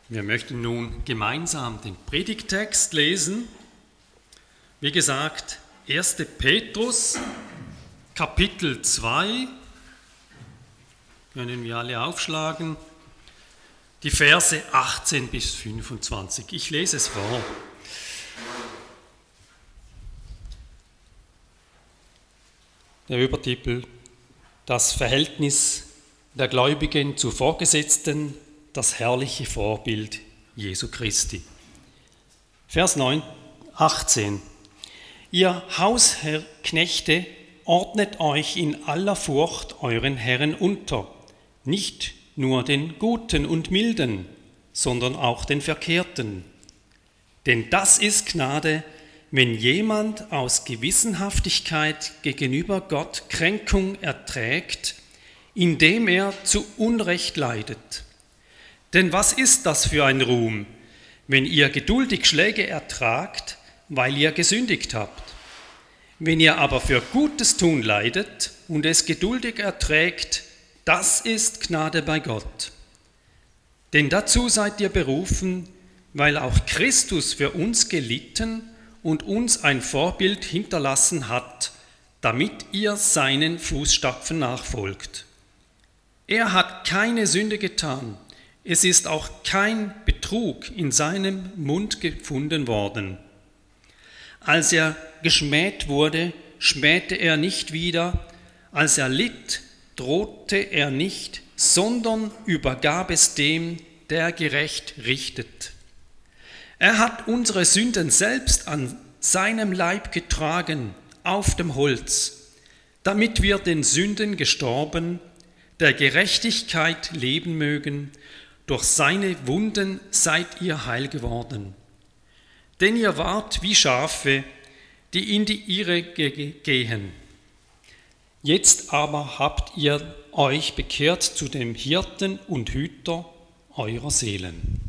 Wir möchten nun gemeinsam den Predigttext lesen. Wie gesagt, 1. Petrus, Kapitel 2, können wir alle aufschlagen, die Verse 18 bis 25. Ich lese es vor. Der Übertitel: Das Verhältnis der Gläubigen zu Vorgesetzten, das herrliche Vorbild Jesu Christi. Vers 18. Ihr Hausherrknechte, ordnet euch in aller Furcht euren Herren unter, nicht nur den Guten und Milden, sondern auch den Verkehrten. Denn das ist Gnade, wenn jemand aus Gewissenhaftigkeit gegenüber Gott Kränkung erträgt, indem er zu Unrecht leidet. Denn was ist das für ein Ruhm, wenn ihr geduldig Schläge ertragt, weil ihr gesündigt habt? Wenn ihr aber für Gutes tun leidet und es geduldig erträgt, das ist Gnade bei Gott. Denn dazu seid ihr berufen, weil auch Christus für uns gelitten und uns ein Vorbild hinterlassen hat, damit ihr seinen Fußstapfen nachfolgt. Er hat keine Sünde getan, es ist auch kein Betrug in seinem Mund gefunden worden. Als er geschmäht wurde, schmähte er nicht wieder, als er litt, drohte er nicht, sondern übergab es dem, der gerecht richtet. Er hat unsere Sünden selbst an seinem Leib getragen, auf dem Holz, damit wir den Sünden gestorben, der Gerechtigkeit leben mögen. Durch seine Wunden seid ihr heil geworden. Denn ihr wart wie Schafe, die in die Irre gehen. Jetzt aber habt ihr euch bekehrt zu dem Hirten und Hüter eurer Seelen.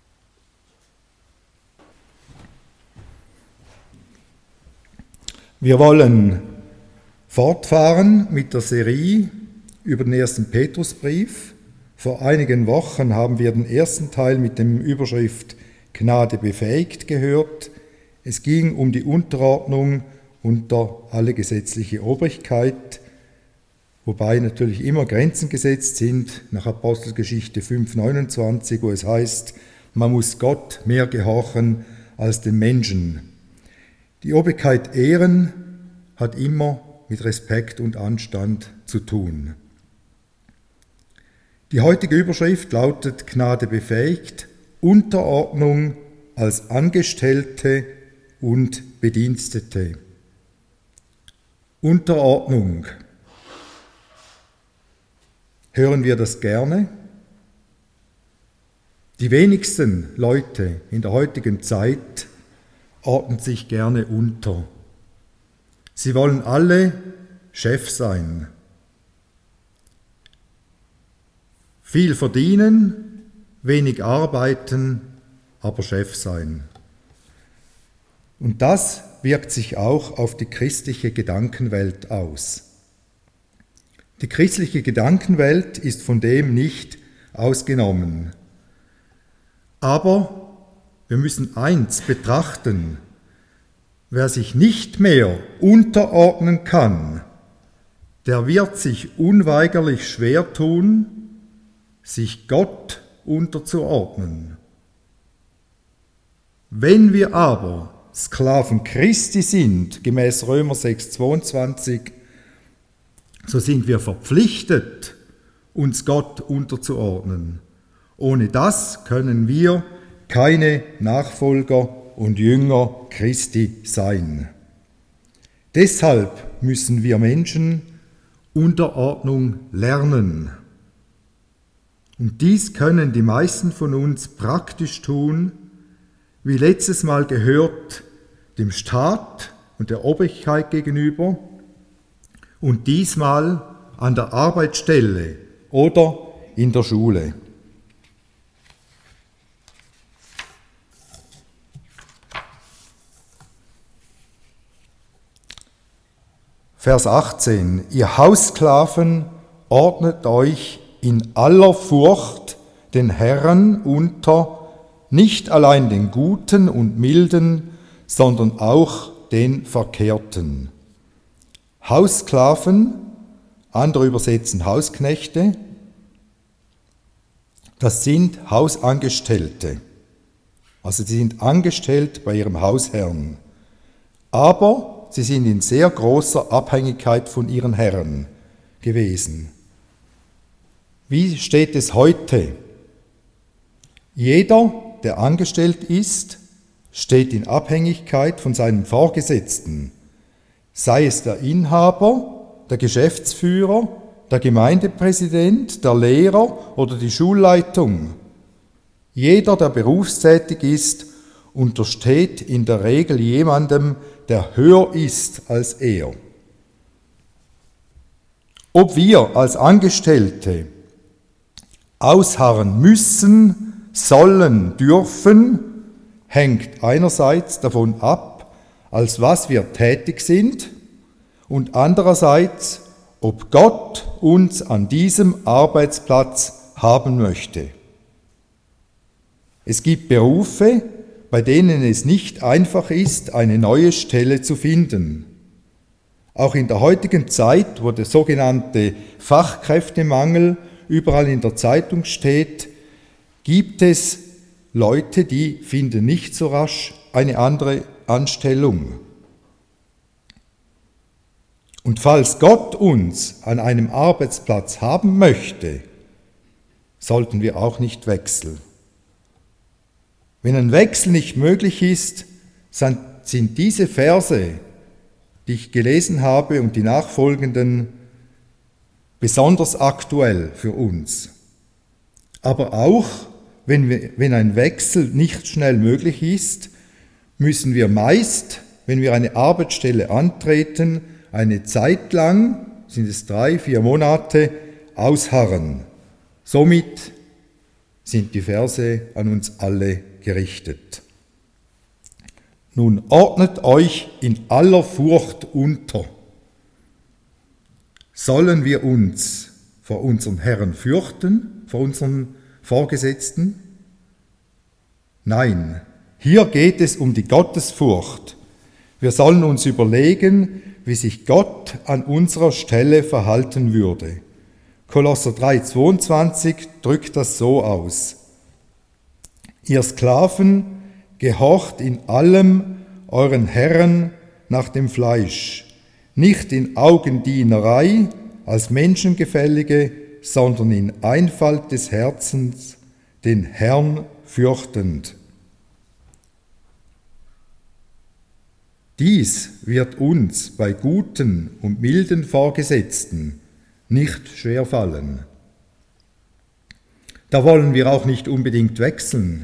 Wir wollen fortfahren mit der Serie über den 1. Petrusbrief. Vor einigen Wochen haben wir den ersten Teil mit dem Überschrift Gnade befähigt gehört. Es ging um die Unterordnung unter alle gesetzliche Obrigkeit, wobei natürlich immer Grenzen gesetzt sind, nach Apostelgeschichte 5,29, wo es heißt, man muss Gott mehr gehorchen als den Menschen. Die Obrigkeit ehren hat immer mit Respekt und Anstand zu tun. Die heutige Überschrift lautet Gnade befähigt, Unterordnung als Angestellte und Bedienstete. Unterordnung. Hören wir das gerne? Die wenigsten Leute in der heutigen Zeit ordnen sich gerne unter. Sie wollen alle Chef sein. Viel verdienen, wenig arbeiten, aber Chef sein. Und das wirkt sich auch auf die christliche Gedankenwelt aus. Die christliche Gedankenwelt ist von dem nicht ausgenommen. Aber wir müssen eins betrachten: Wer sich nicht mehr unterordnen kann, der wird sich unweigerlich schwer tun, sich Gott unterzuordnen. Wenn wir aber Sklaven Christi sind, gemäß Römer 6,22, so sind wir verpflichtet, uns Gott unterzuordnen. Ohne das können wir keine Nachfolger und Jünger Christi sein. Deshalb müssen wir Menschen Unterordnung lernen. Und dies können die meisten von uns praktisch tun, wie letztes Mal gehört, dem Staat und der Obrigkeit gegenüber und diesmal an der Arbeitsstelle oder in der Schule. Vers 18. Ihr Haussklaven, ordnet euch in aller Furcht den Herren unter, nicht allein den Guten und Milden, sondern auch den Verkehrten. Haussklaven, andere übersetzen Hausknechte, das sind Hausangestellte. Also sie sind angestellt bei ihrem Hausherrn. Aber sie sind in sehr großer Abhängigkeit von ihren Herren gewesen. Wie steht es heute? Jeder, der angestellt ist, steht in Abhängigkeit von seinem Vorgesetzten, sei es der Inhaber, der Geschäftsführer, der Gemeindepräsident, der Lehrer oder die Schulleitung. Jeder, der berufstätig ist, untersteht in der Regel jemandem, der höher ist als er. Ob wir als Angestellte ausharren müssen, sollen, dürfen, hängt einerseits davon ab, als was wir tätig sind, und andererseits, ob Gott uns an diesem Arbeitsplatz haben möchte. Es gibt Berufe, bei denen es nicht einfach ist, eine neue Stelle zu finden. Auch in der heutigen Zeit, wo der sogenannte Fachkräftemangel überall in der Zeitung steht, gibt es Leute, die finden nicht so rasch eine andere Anstellung. Und falls Gott uns an einem Arbeitsplatz haben möchte, sollten wir auch nicht wechseln. Wenn ein Wechsel nicht möglich ist, sind diese Verse, die ich gelesen habe und die nachfolgenden, besonders aktuell für uns. Aber auch, wenn ein Wechsel nicht schnell möglich ist, müssen wir meist, wenn wir eine Arbeitsstelle antreten, eine Zeit lang, sind es 3-4 Monate, ausharren. Somit sind die Verse an uns alle gerichtet. Nun ordnet euch in aller Furcht unter. Sollen wir uns vor unserem Herrn fürchten, vor unseren Vorgesetzten? Nein, hier geht es um die Gottesfurcht. Wir sollen uns überlegen, wie sich Gott an unserer Stelle verhalten würde. Kolosser 3,22 drückt das so aus. Ihr Sklaven, gehorcht in allem euren Herren nach dem Fleisch, nicht in Augendienerei als Menschengefällige, sondern in Einfalt des Herzens, den Herrn fürchtend. Dies wird uns bei guten und milden Vorgesetzten nicht schwerfallen. Da wollen wir auch nicht unbedingt wechseln.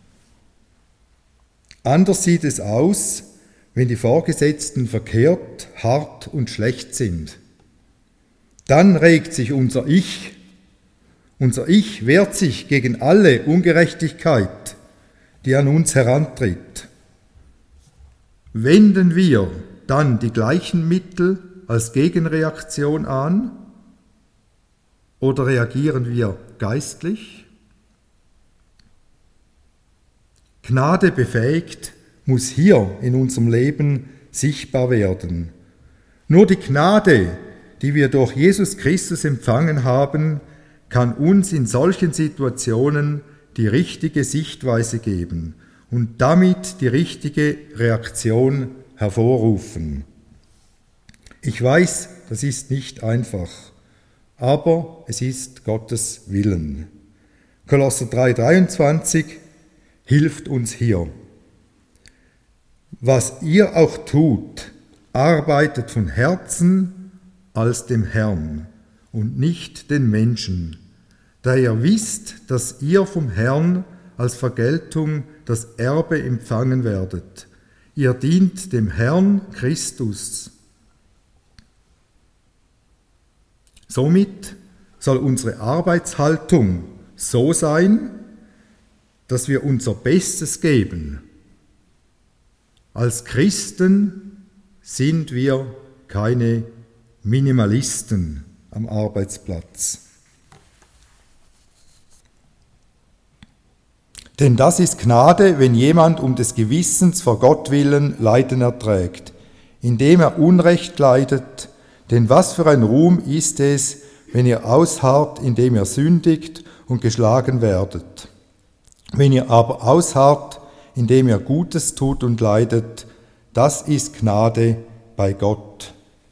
Anders sieht es aus, wenn die Vorgesetzten verkehrt, hart und schlecht sind. Dann regt sich unser Ich. Unser Ich wehrt sich gegen alle Ungerechtigkeit, die an uns herantritt. Wenden wir dann die gleichen Mittel als Gegenreaktion an oder reagieren wir geistlich? Gnade befähigt, muss hier in unserem Leben sichtbar werden. Nur die Gnade, die wir durch Jesus Christus empfangen haben, kann uns in solchen Situationen die richtige Sichtweise geben und damit die richtige Reaktion hervorrufen. Ich weiß, das ist nicht einfach, aber es ist Gottes Willen. Kolosser 3,23 hilft uns hier. Was ihr auch tut, arbeitet von Herzen als dem Herrn und nicht den Menschen, da ihr wisst, dass ihr vom Herrn als Vergeltung das Erbe empfangen werdet. Ihr dient dem Herrn Christus. Somit soll unsere Arbeitshaltung so sein, dass wir unser Bestes geben. Als Christen sind wir keine Minimalisten am Arbeitsplatz. Denn das ist Gnade, wenn jemand um des Gewissens vor Gott willen Leiden erträgt, indem er Unrecht leidet. Denn was für ein Ruhm ist es, wenn ihr ausharrt, indem ihr sündigt und geschlagen werdet. Wenn ihr aber ausharrt, indem ihr Gutes tut und leidet, das ist Gnade bei Gott.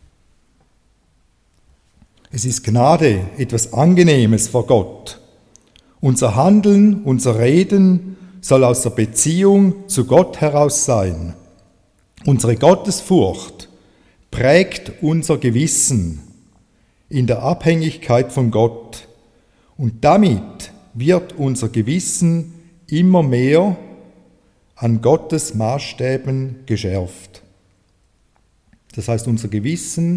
Es ist Gnade, etwas Angenehmes vor Gott. Unser Handeln, unser Reden soll aus der Beziehung zu Gott heraus sein. Unsere Gottesfurcht prägt unser Gewissen in der Abhängigkeit von Gott. Und damit wird unser Gewissen immer mehr an Gottes Maßstäben geschärft. Das heißt, unser Gewissen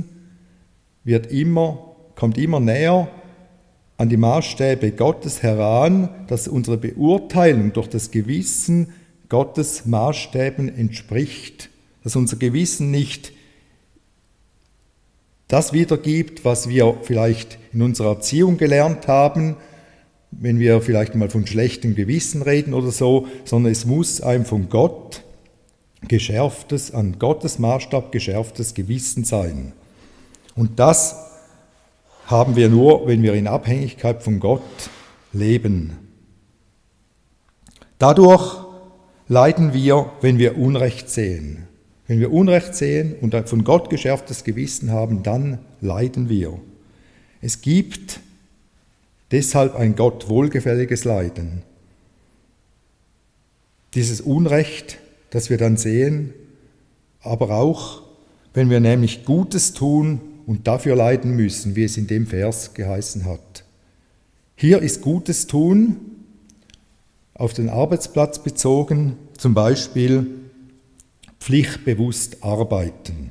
kommt immer näher an die Maßstäbe Gottes heran, dass unsere Beurteilung durch das Gewissen Gottes Maßstäben entspricht, dass unser Gewissen nicht das wiedergibt, was wir vielleicht in unserer Erziehung gelernt haben, wenn wir vielleicht mal von schlechtem Gewissen reden oder so, sondern es muss ein von Gott geschärftes, an Gottes Maßstab geschärftes Gewissen sein. Und das haben wir nur, wenn wir in Abhängigkeit von Gott leben. Dadurch leiden wir, wenn wir Unrecht sehen. Wenn wir Unrecht sehen und ein von Gott geschärftes Gewissen haben, dann leiden wir. Es gibt deshalb ein Gott wohlgefälliges Leiden. Dieses Unrecht, das wir dann sehen, aber auch, wenn wir nämlich Gutes tun und dafür leiden müssen, wie es in dem Vers geheißen hat. Hier ist Gutes tun, auf den Arbeitsplatz bezogen, zum Beispiel pflichtbewusst arbeiten.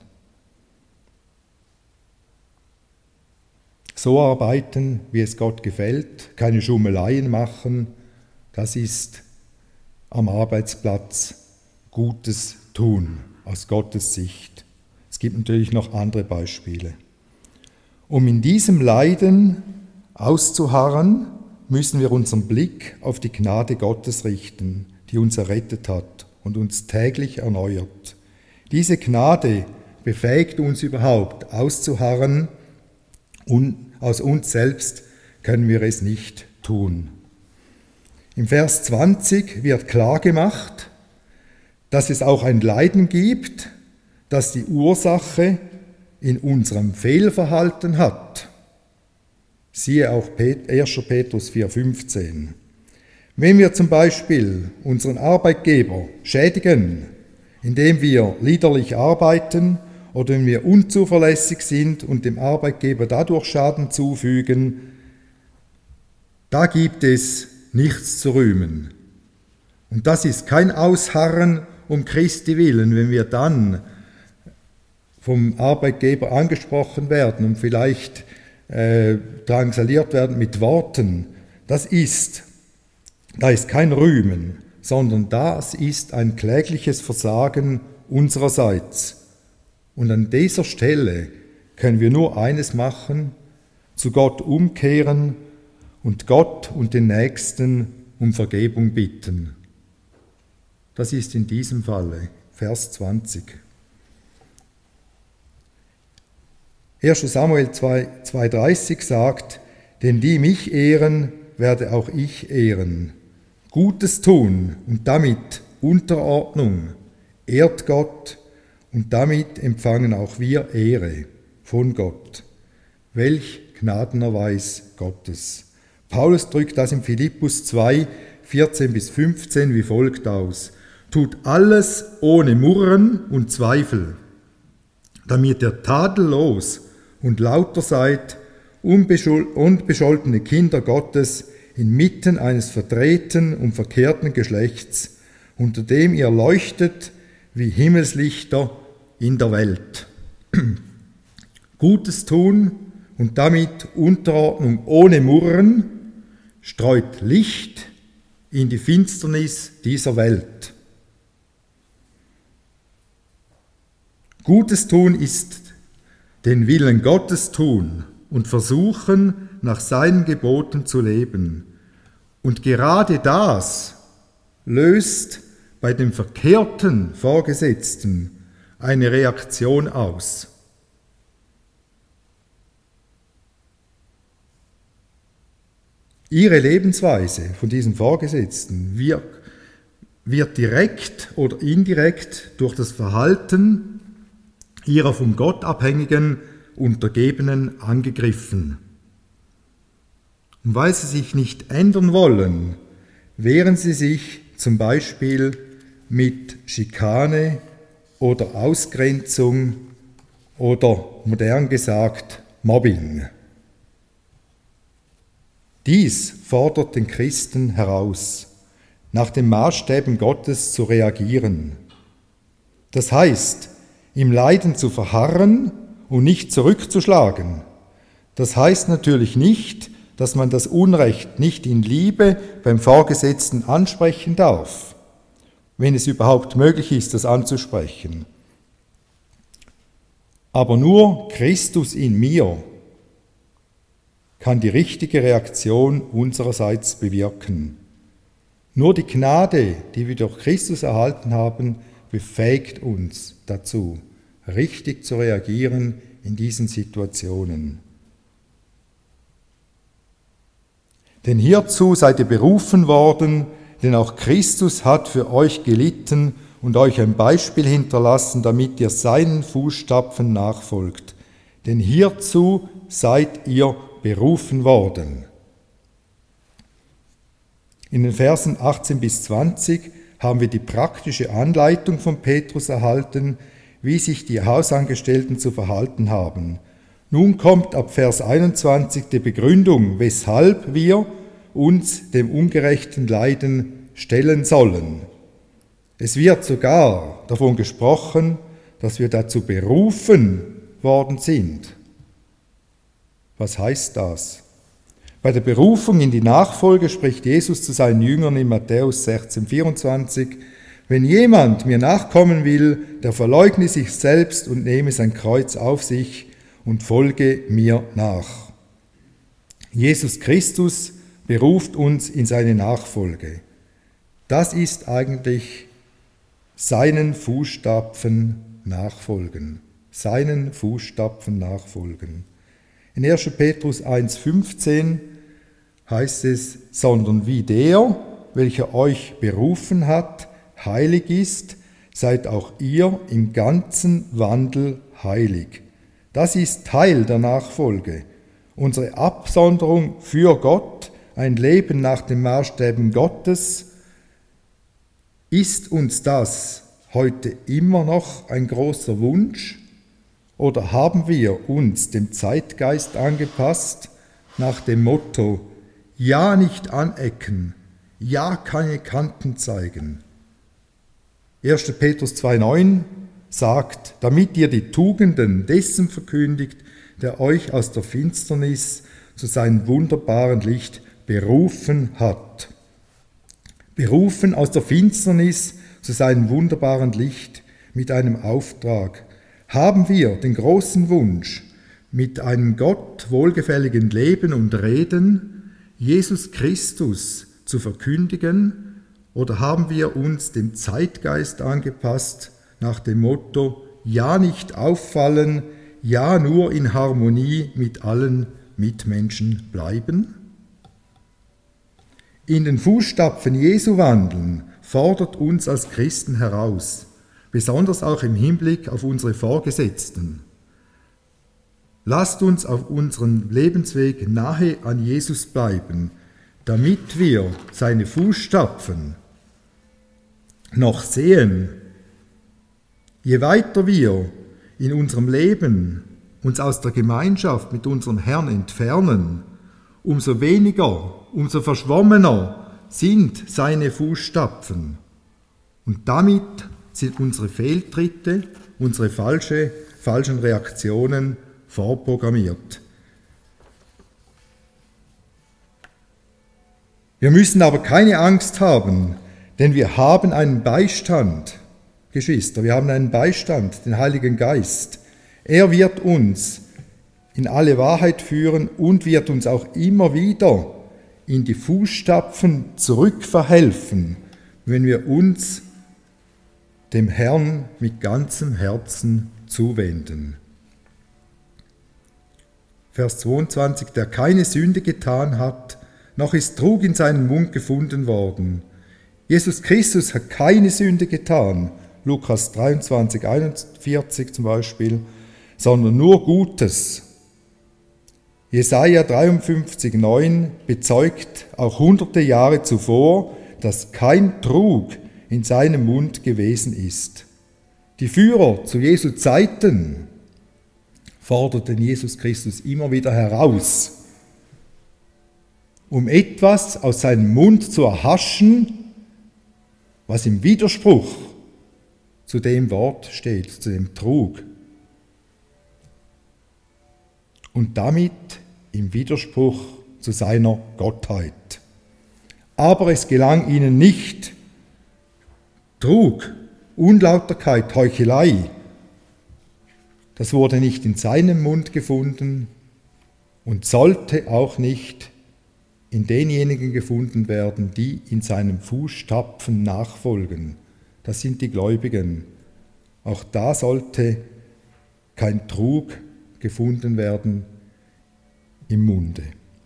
So arbeiten, wie es Gott gefällt, keine Schummeleien machen, das ist am Arbeitsplatz Gutes tun, aus Gottes Sicht. Es gibt natürlich noch andere Beispiele. Um in diesem Leiden auszuharren, müssen wir unseren Blick auf die Gnade Gottes richten, die uns errettet hat und uns täglich erneuert. Diese Gnade befähigt uns überhaupt auszuharren und aus uns selbst können wir es nicht tun. Im Vers 20 wird klar gemacht, dass es auch ein Leiden gibt, das die Ursache in unserem Fehlverhalten hat. Siehe auch 1. Petrus 4,15. Wenn wir zum Beispiel unseren Arbeitgeber schädigen, indem wir liederlich arbeiten oder wenn wir unzuverlässig sind und dem Arbeitgeber dadurch Schaden zufügen, da gibt es nichts zu rühmen. Und das ist kein Ausharren um Christi willen, wenn wir dann vom Arbeitgeber angesprochen werden und vielleicht drangsaliert werden mit Worten. Da ist kein Rühmen, sondern das ist ein klägliches Versagen unsererseits. Und an dieser Stelle können wir nur eines machen, zu Gott umkehren und Gott und den Nächsten um Vergebung bitten. Das ist in diesem Falle Vers 20. 1. Samuel 2,30 sagt, denn die mich ehren, werde auch ich ehren. Gutes tun und damit Unterordnung ehrt Gott und damit empfangen auch wir Ehre von Gott. Welch Gnadenerweis Gottes. Paulus drückt das in Philippus 2, 14-15 wie folgt aus. Tut alles ohne Murren und Zweifel, damit ihr tadellos und lauter seid, unbescholtene Kinder Gottes inmitten eines verdrehten und verkehrten Geschlechts, unter dem ihr leuchtet wie Himmelslichter in der Welt. Gutes tun und damit Unterordnung ohne Murren streut Licht in die Finsternis dieser Welt. Gutes tun ist den Willen Gottes tun und versuchen, nach seinen Geboten zu leben. Und gerade das löst bei dem verkehrten Vorgesetzten eine Reaktion aus. Ihre Lebensweise von diesem Vorgesetzten wird direkt oder indirekt durch das Verhalten ihrer von Gott abhängigen Untergebenen angegriffen. Und weil sie sich nicht ändern wollen, wehren sie sich zum Beispiel mit Schikane oder Ausgrenzung oder modern gesagt Mobbing. Dies fordert den Christen heraus, nach den Maßstäben Gottes zu reagieren. Das heißt, im Leiden zu verharren und nicht zurückzuschlagen. Das heißt natürlich nicht, dass man das Unrecht nicht in Liebe beim Vorgesetzten ansprechen darf, wenn es überhaupt möglich ist, das anzusprechen. Aber nur Christus in mir kann die richtige Reaktion unsererseits bewirken. Nur die Gnade, die wir durch Christus erhalten haben, befähigt uns dazu, richtig zu reagieren in diesen Situationen. Denn hierzu seid ihr berufen worden, denn auch Christus hat für euch gelitten und euch ein Beispiel hinterlassen, damit ihr seinen Fußstapfen nachfolgt. Denn hierzu seid ihr berufen worden. In den Versen 18 bis 20 haben wir die praktische Anleitung von Petrus erhalten, wie sich die Hausangestellten zu verhalten haben. Nun kommt ab Vers 21 die Begründung, weshalb wir uns dem ungerechten Leiden stellen sollen. Es wird sogar davon gesprochen, dass wir dazu berufen worden sind. Was heißt das? Bei der Berufung in die Nachfolge spricht Jesus zu seinen Jüngern in Matthäus 16,24: Wenn jemand mir nachkommen will, der verleugne sich selbst und nehme sein Kreuz auf sich und folge mir nach. Jesus Christus beruft uns in seine Nachfolge. Das ist eigentlich seinen Fußstapfen nachfolgen. Seinen Fußstapfen nachfolgen. In 1. Petrus 1,15 heißt es, sondern wie der, welcher euch berufen hat, heilig ist, seid auch ihr im ganzen Wandel heilig. Das ist Teil der Nachfolge. Unsere Absonderung für Gott, ein Leben nach den Maßstäben Gottes, ist uns das heute immer noch ein großer Wunsch? Oder haben wir uns dem Zeitgeist angepasst nach dem Motto, ja nicht anecken, ja keine Kanten zeigen? 1. Petrus 2,9 sagt, damit ihr die Tugenden dessen verkündigt, der euch aus der Finsternis zu seinem wunderbaren Licht berufen hat. Berufen aus der Finsternis zu seinem wunderbaren Licht mit einem Auftrag. Haben wir den großen Wunsch, mit einem Gott wohlgefälligen Leben und Reden Jesus Christus zu verkündigen, oder haben wir uns dem Zeitgeist angepasst nach dem Motto, ja nicht auffallen, ja nur in Harmonie mit allen Mitmenschen bleiben? In den Fußstapfen Jesu wandeln fordert uns als Christen heraus, besonders auch im Hinblick auf unsere Vorgesetzten. Lasst uns auf unserem Lebensweg nahe an Jesus bleiben, damit wir seine Fußstapfen noch sehen. Je weiter wir in unserem Leben uns aus der Gemeinschaft mit unserem Herrn entfernen, umso weniger, umso verschwommener sind seine Fußstapfen. Und damit sind unsere Fehltritte, unsere falschen Reaktionen vorprogrammiert. Wir müssen aber keine Angst haben, denn wir haben einen Beistand, Geschwister, wir haben einen Beistand, den Heiligen Geist. Er wird uns in alle Wahrheit führen und wird uns auch immer wieder in die Fußstapfen zurückverhelfen, wenn wir uns dem Herrn mit ganzem Herzen zuwenden. Vers 22, der keine Sünde getan hat, noch ist Trug in seinem Mund gefunden worden. Jesus Christus hat keine Sünde getan, Lukas 23, 41 zum Beispiel, sondern nur Gutes. Jesaja 53, 9 bezeugt auch hunderte Jahre zuvor, dass kein Trug in seinem Mund gewesen ist. Die Führer zu Jesu Zeiten forderten Jesus Christus immer wieder heraus, um etwas aus seinem Mund zu erhaschen, was im Widerspruch zu dem Wort steht, zu dem Trug. Und damit im Widerspruch zu seiner Gottheit. Aber es gelang ihnen nicht. Trug, Unlauterkeit, Heuchelei, das wurde nicht in seinem Mund gefunden und sollte auch nicht in denjenigen gefunden werden, die in seinem Fußstapfen nachfolgen. Das sind die Gläubigen. Auch da sollte kein Trug gefunden werden im Munde.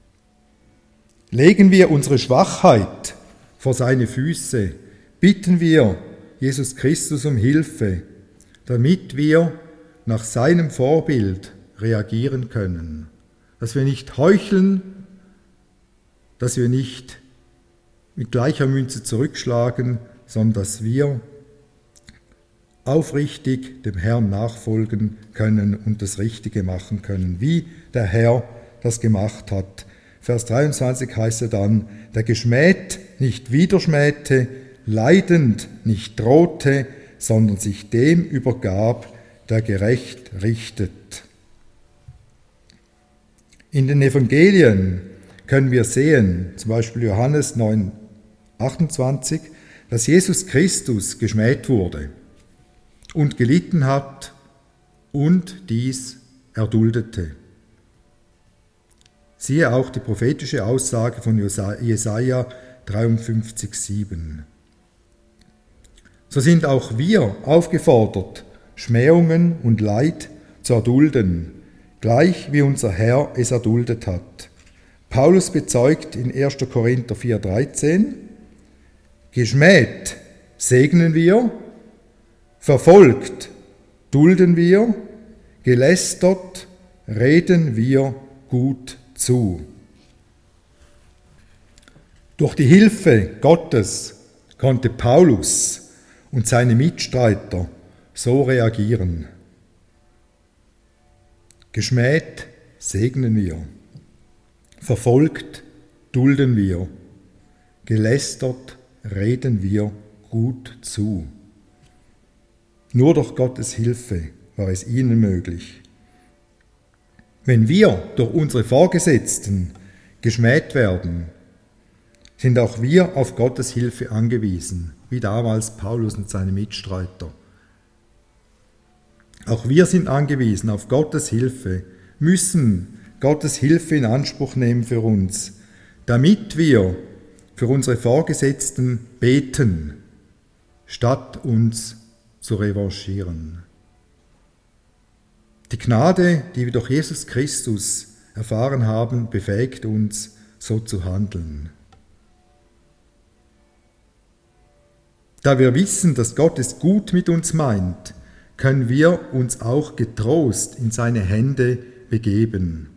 Legen wir unsere Schwachheit vor seine Füße, bitten wir Jesus Christus um Hilfe, damit wir nach seinem Vorbild reagieren können. Dass wir nicht heucheln, dass wir nicht mit gleicher Münze zurückschlagen, sondern dass wir aufrichtig dem Herrn nachfolgen können und das Richtige machen können, wie der Herr das gemacht hat. Vers 23 heißt es dann, der geschmäht nicht widerschmähte, leidend nicht drohte, sondern sich dem übergab, der gerecht richtet. In den Evangelien können wir sehen, zum Beispiel Johannes 9, 28, dass Jesus Christus geschmäht wurde und gelitten hat und dies erduldete. Siehe auch die prophetische Aussage von Jesaja 53, 7. So sind auch wir aufgefordert, Schmähungen und Leid zu erdulden, gleich wie unser Herr es erduldet hat. Paulus bezeugt in 1. Korinther 4,13, geschmäht segnen wir, verfolgt dulden wir, gelästert reden wir gut zu. Durch die Hilfe Gottes konnte Paulus und seine Mitstreiter so reagieren. Geschmäht segnen wir, verfolgt dulden wir, gelästert reden wir gut zu. Nur durch Gottes Hilfe war es ihnen möglich. Wenn wir durch unsere Vorgesetzten geschmäht werden, sind auch wir auf Gottes Hilfe angewiesen, wie damals Paulus und seine Mitstreiter. Auch wir sind angewiesen auf Gottes Hilfe, müssen Gottes Hilfe in Anspruch nehmen für uns, damit wir für unsere Vorgesetzten beten, statt uns zu revanchieren. Die Gnade, die wir durch Jesus Christus erfahren haben, befähigt uns, so zu handeln. Da wir wissen, dass Gott es gut mit uns meint, können wir uns auch getrost in seine Hände begeben.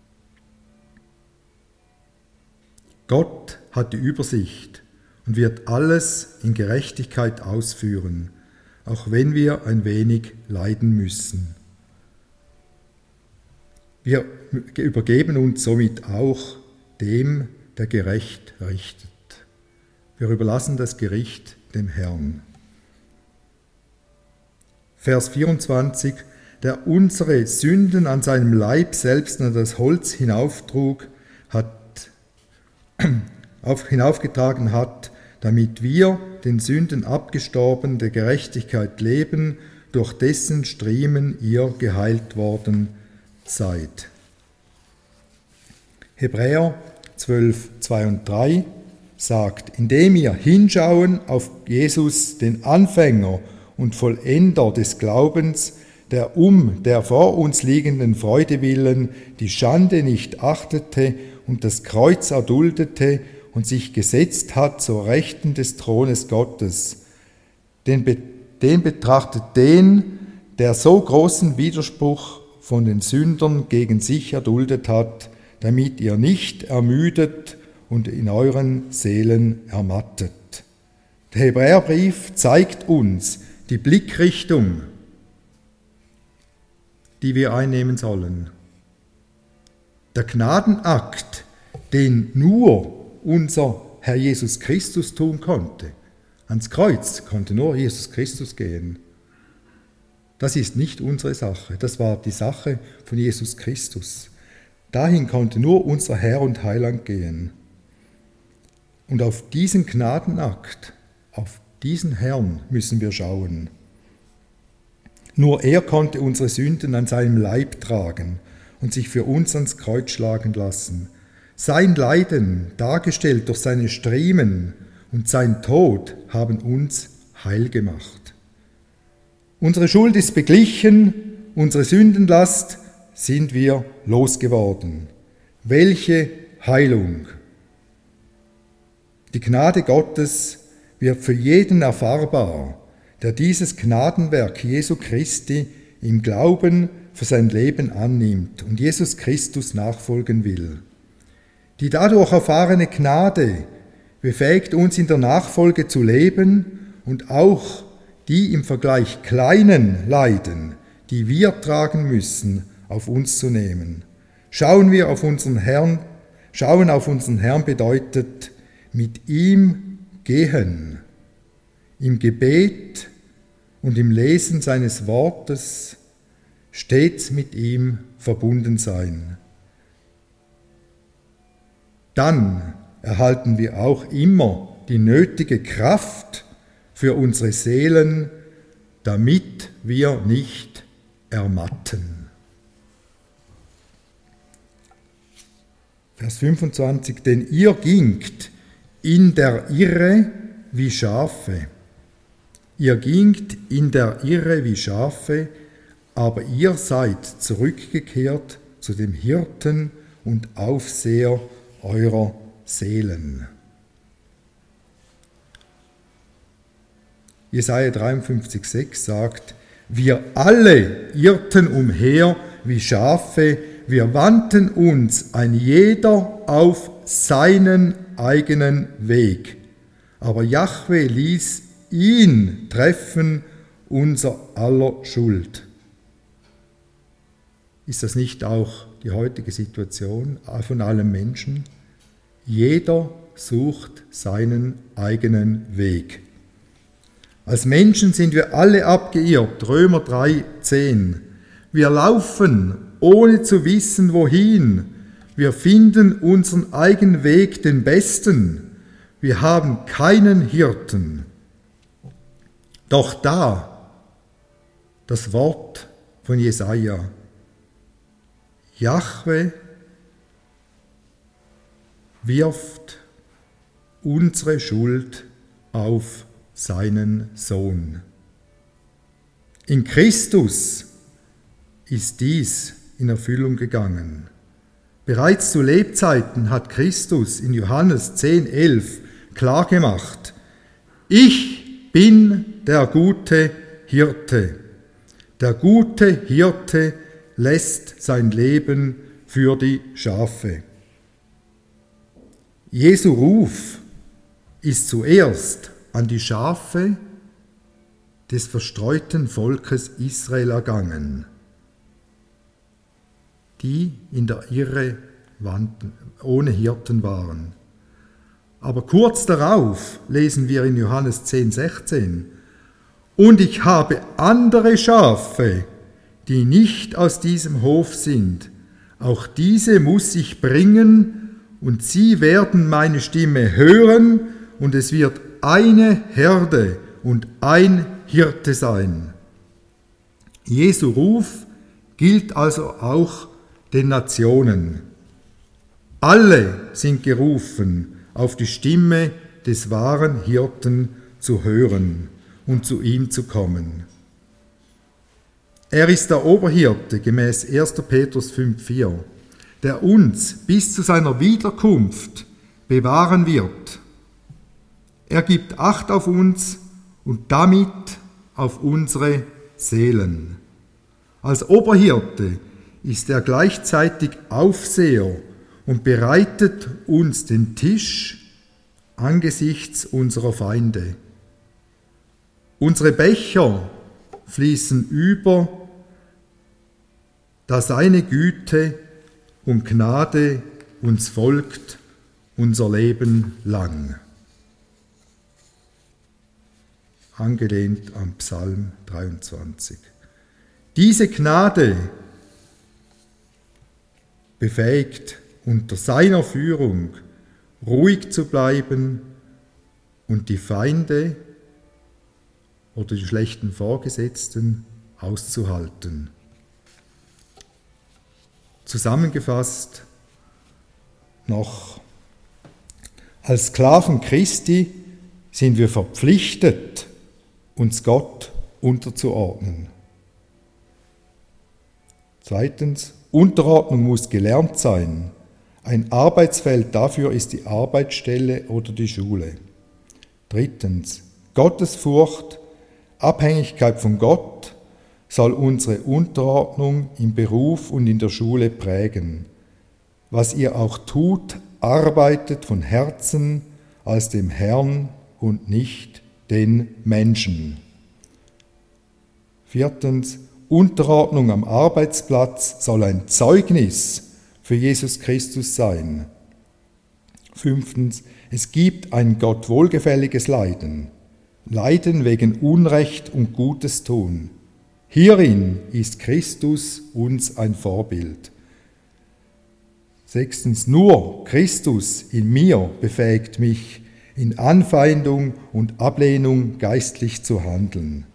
Gott hat die Übersicht und wird alles in Gerechtigkeit ausführen, auch wenn wir ein wenig leiden müssen. Wir übergeben uns somit auch dem, der gerecht richtet. Wir überlassen das Gericht dem Herrn. Vers 24, der unsere Sünden an seinem Leib selbst an das Holz hinaufgetragen hat, damit wir, den Sünden abgestorben, der Gerechtigkeit leben, durch dessen Striemen ihr geheilt worden seid. Hebräer 12, 2 und 3. sagt, indem wir hinschauen auf Jesus, den Anfänger und Vollender des Glaubens, der der vor uns liegenden Freude willen die Schande nicht achtete und das Kreuz erduldete und sich gesetzt hat zur Rechten des Thrones Gottes. Den betrachtet den, der so großen Widerspruch von den Sündern gegen sich erduldet hat, damit ihr nicht ermüdet und in euren Seelen ermattet. Der Hebräerbrief zeigt uns die Blickrichtung, die wir einnehmen sollen. Der Gnadenakt, den nur unser Herr Jesus Christus tun konnte. Ans Kreuz konnte nur Jesus Christus gehen. Das ist nicht unsere Sache, das war die Sache von Jesus Christus. Dahin konnte nur unser Herr und Heiland gehen. Und auf diesen Gnadenakt, auf diesen Herrn müssen wir schauen. Nur er konnte unsere Sünden an seinem Leib tragen und sich für uns ans Kreuz schlagen lassen. Sein Leiden, dargestellt durch seine Striemen, und sein Tod haben uns heil gemacht. Unsere Schuld ist beglichen, unsere Sündenlast sind wir losgeworden. Welche Heilung! Die Gnade Gottes wird für jeden erfahrbar, der dieses Gnadenwerk Jesu Christi im Glauben für sein Leben annimmt und Jesus Christus nachfolgen will. Die dadurch erfahrene Gnade befähigt uns in der Nachfolge zu leben und auch die im Vergleich kleinen Leiden, die wir tragen müssen, auf uns zu nehmen. Schauen auf unseren Herrn bedeutet mit ihm gehen, im Gebet und im Lesen seines Wortes stets mit ihm verbunden sein. Dann erhalten wir auch immer die nötige Kraft für unsere Seelen, damit wir nicht ermatten. Vers 25, denn ihr gingt in der Irre wie Schafe. Ihr gingt in der Irre wie Schafe, aber ihr seid zurückgekehrt zu dem Hirten und Aufseher eurer Seelen. Jesaja 53,6 sagt, wir alle irrten umher wie Schafe, wir wandten uns ein jeder auf seinen eigenen Weg. Aber Jahwe ließ ihn treffen, unser aller Schuld. Ist das nicht auch die heutige Situation von allen Menschen? Jeder sucht seinen eigenen Weg. Als Menschen sind wir alle abgeirrt, Römer 3,10. Wir laufen, ohne zu wissen, wohin. Wir finden unseren eigenen Weg, den besten. Wir haben keinen Hirten. Doch da, das Wort von Jesaja. Jahwe wirft unsere Schuld auf seinen Sohn. In Christus ist dies in Erfüllung gegangen. Bereits zu Lebzeiten hat Christus in Johannes 10,11 klargemacht, ich bin der gute Hirte. Der gute Hirte lässt sein Leben für die Schafe. Jesu Ruf ist zuerst an die Schafe des verstreuten Volkes Israel ergangen, die in der Irre ohne Hirten waren. Aber kurz darauf lesen wir in Johannes 10,16, und ich habe andere Schafe, die nicht aus diesem Hof sind. Auch diese muss ich bringen, und sie werden meine Stimme hören, und es wird eine Herde und ein Hirte sein. Jesu Ruf gilt also auch den Nationen. Alle sind gerufen, auf die Stimme des wahren Hirten zu hören und zu ihm zu kommen. Er ist der Oberhirte, gemäß 1. Petrus 5,4, der uns bis zu seiner Wiederkunft bewahren wird. Er gibt Acht auf uns und damit auf unsere Seelen. Als Oberhirte ist er gleichzeitig Aufseher und bereitet uns den Tisch angesichts unserer Feinde. Unsere Becher fließen über, da seine Güte und Gnade uns folgt unser Leben lang. Angelehnt am Psalm 23. Diese Gnade befähigt, unter seiner Führung ruhig zu bleiben und die Feinde oder die schlechten Vorgesetzten auszuhalten. Zusammengefasst noch: Als Sklaven Christi sind wir verpflichtet, uns Gott unterzuordnen. Zweitens, Unterordnung muss gelernt sein. Ein Arbeitsfeld dafür ist die Arbeitsstelle oder die Schule. Drittens, Gottesfurcht, Abhängigkeit von Gott soll unsere Unterordnung im Beruf und in der Schule prägen. Was ihr auch tut, arbeitet von Herzen als dem Herrn und nicht den Menschen. Viertens, Unterordnung am Arbeitsplatz soll ein Zeugnis für Jesus Christus sein. Fünftens, es gibt ein Gott wohlgefälliges Leiden. Leiden wegen Unrecht und Gutes tun. Hierin ist Christus uns ein Vorbild. Sechstens, nur Christus in mir befähigt mich, in Anfeindung und Ablehnung geistlich zu handeln.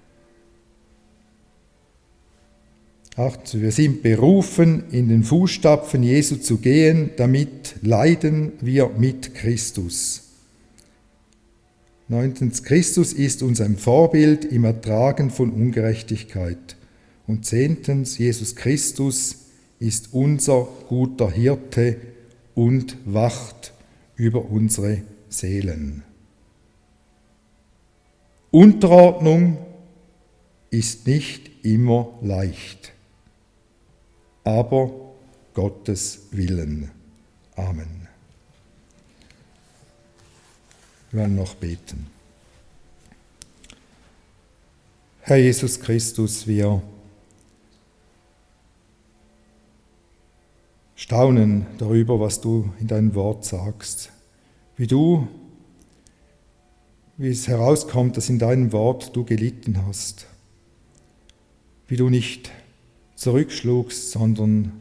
Achtens, wir sind berufen, in den Fußstapfen Jesu zu gehen, damit leiden wir mit Christus. Neuntens, Christus ist uns ein Vorbild im Ertragen von Ungerechtigkeit. Und zehntens, Jesus Christus ist unser guter Hirte und wacht über unsere Seelen. Unterordnung ist nicht immer leicht, aber Gottes Willen. Amen. Wir werden noch beten. Herr Jesus Christus, wir staunen darüber, was du in deinem Wort sagst. Wie es herauskommt, dass in deinem Wort du gelitten hast. Wie du nicht zurückschlugst, sondern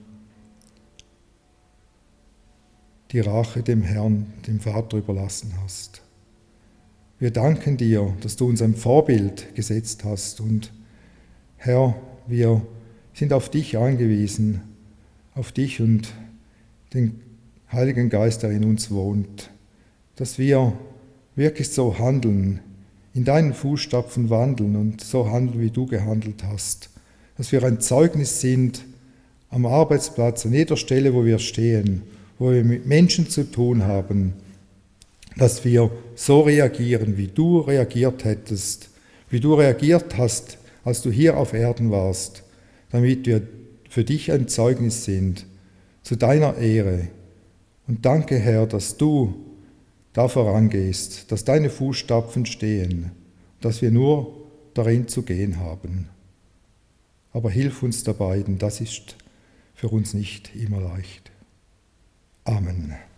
die Rache dem Herrn, dem Vater überlassen hast. Wir danken dir, dass du uns ein Vorbild gesetzt hast und Herr, wir sind auf dich angewiesen, auf dich und den Heiligen Geist, der in uns wohnt, dass wir wirklich so handeln, in deinen Fußstapfen wandeln und so handeln, wie du gehandelt hast, dass wir ein Zeugnis sind am Arbeitsplatz, an jeder Stelle, wo wir stehen, wo wir mit Menschen zu tun haben, dass wir so reagieren, wie du reagiert hättest, wie du reagiert hast, als du hier auf Erden warst, damit wir für dich ein Zeugnis sind, zu deiner Ehre. Und danke, Herr, dass du da vorangehst, dass deine Fußstapfen stehen, dass wir nur darin zu gehen haben. Aber hilf uns dabei, denn das ist für uns nicht immer leicht. Amen.